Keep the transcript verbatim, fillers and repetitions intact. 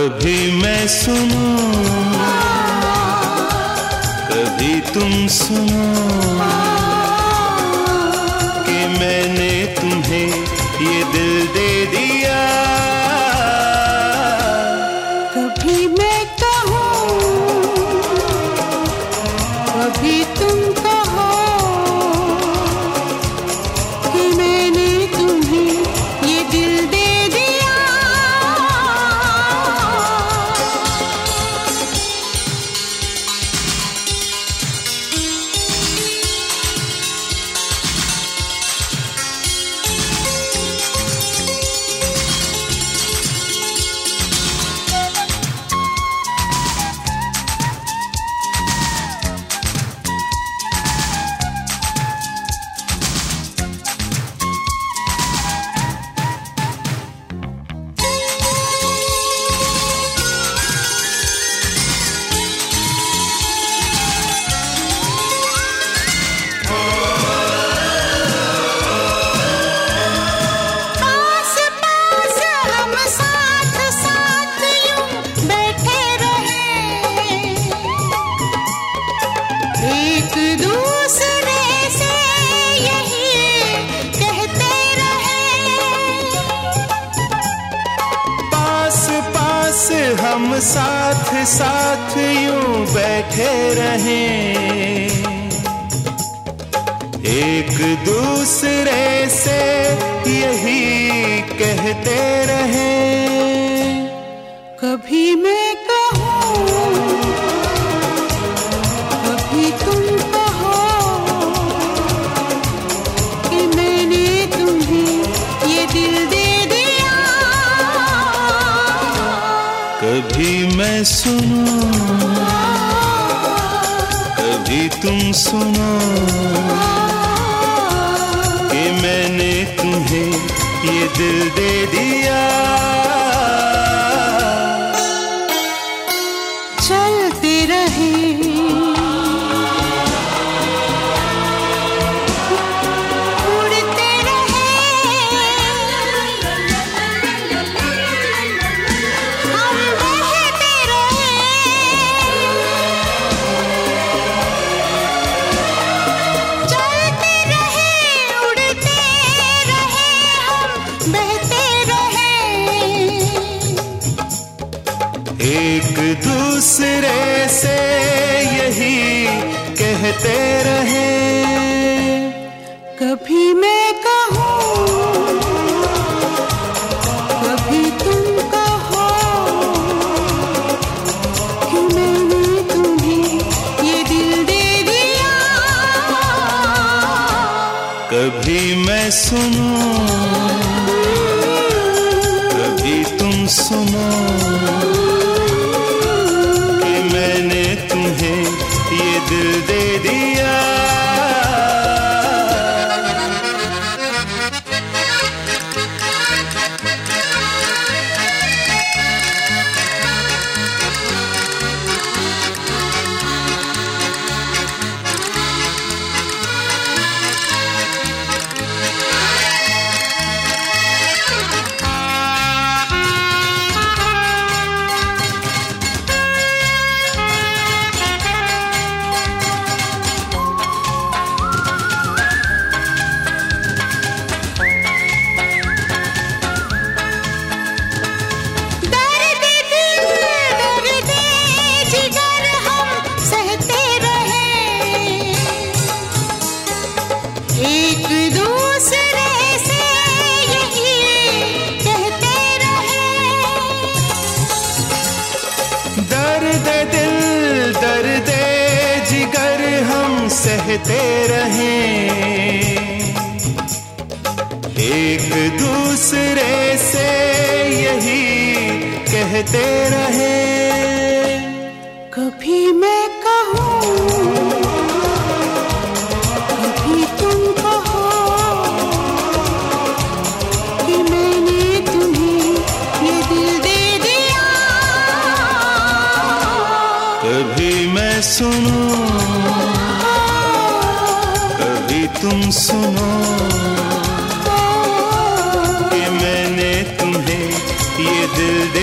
कभी मैं सुनूं, कभी तुम सुनो कि मैंने तुम्हें ये दिल दे दिया। कभी मैं कहूँ, कभी तुम कहो कि मैंने तुम्हें ये दिल दे दिया। हम साथ साथ यूं बैठे रहें, एक दूसरे से यही कहते रहें। कभी मैं कहूँ, कभी तुम कहो कि मैंने तुम्हें ये दिल दे दिया। कभी मैं सुनूं, कभी तुम सुनो कि मैंने तुम्हें ये दिल दे दिया। चलते रहे एक दूसरे से यही कहते रहे। कभी मैं कहूँ, कभी तुम कहो कि मैंने तुम्हें ये दिल दे दिया। कभी मैं सुनूं, कभी तुम सुनो मैंने तुम्हें ये दिल दे दिया। एक दूसरे से यही कहते रहे। दर्द दिल दर्द जिगर हम सहते रहें, एक दूसरे से यही कहते रहें। कभी मैं कहूँ, कभी तुम कहो कि मैंने तुम्हें ये दिल दे दिया। कभी मैं सुनूं, कभी तुम सुनो कि मैंने तुम्हें ये दिल दे